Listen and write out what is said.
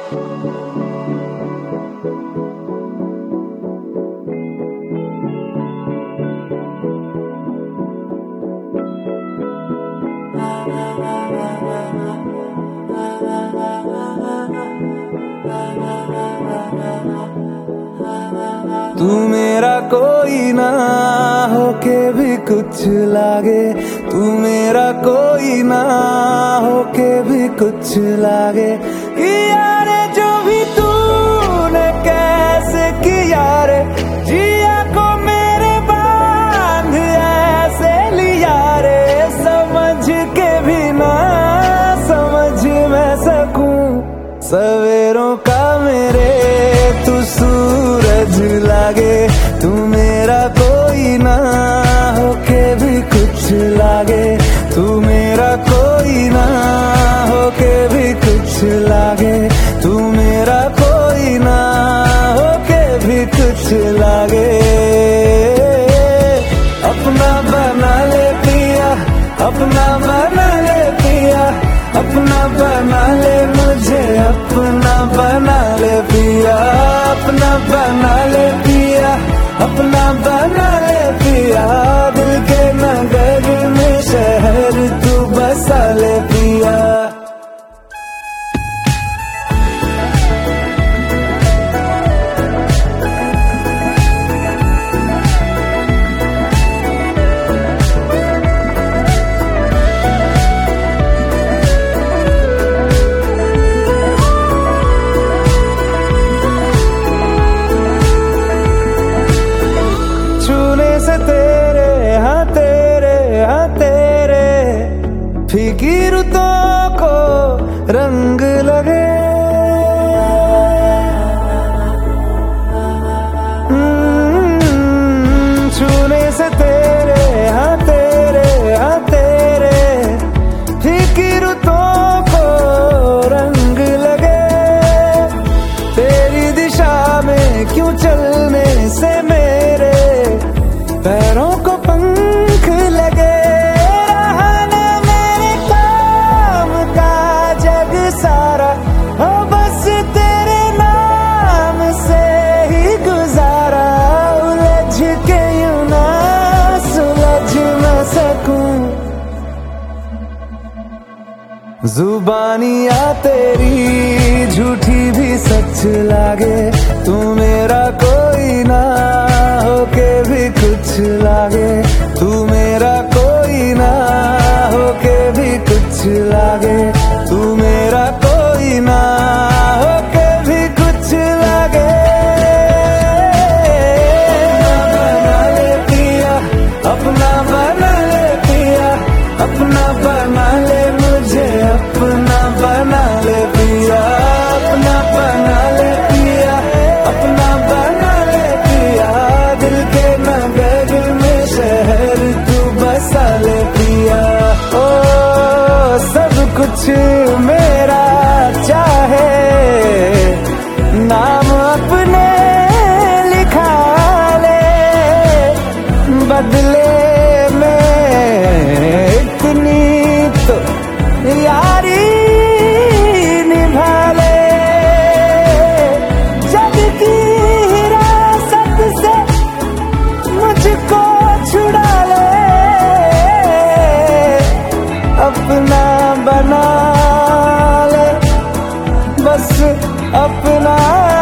तू मेरा कोई ना होके भी कुछ लागे, तू मेरा कोई ना होके भी कुछ लागे। यारे जो भी तूने कैसे किया रे, जिया को मेरे बांध ऐसे लिया रे, समझ के भी ना समझ मैं सकूं सवेरों का मेरे तू सूरज लागे। तू मेरा कोई ना होके भी कुछ लागे, तू मेरा कोई ना होके भी कुछ लागे, तू मेरा कोई ना होके भी कुछ लागे। अपना बना ले पिया, अपना बना ले पिया, अपना बना ले मुझे, अपना बना ले पिया, अपना बना ले पिया, अपना बना ले पिया। दिल के नगर में शहर तू बसा ले पिया। फीकी रुतों को रंग लगे, छूने से तेरे हाँ तेरे फीकी रुतों को रंग लगे। तेरी दिशा में क्यों चलने से मेरे पैरों को पंख लगे। जुबानियाँ तेरी झूठी भी सच लागे, तू मेरा कोई ना होके भी कुछ लागे, तू मेरा कोई ना होके भी कुछ लागे, तू मेरा कोई ना होके भी कुछ लागे। अपना बना ले पिया, अपना बना ले मुझे, अपना बना ले पिया, अपना बना ले पिया, अपना बना ले पिया। दिल के नगर में शहर तू बसा ले पिया। ओ सब कुछ मेरा चाहे, नाम अपने लिखा ले, बदले यारी निभा ले। जग की हिरासत से मुझको छुड़ा ले, अपना बना ले, बस अपना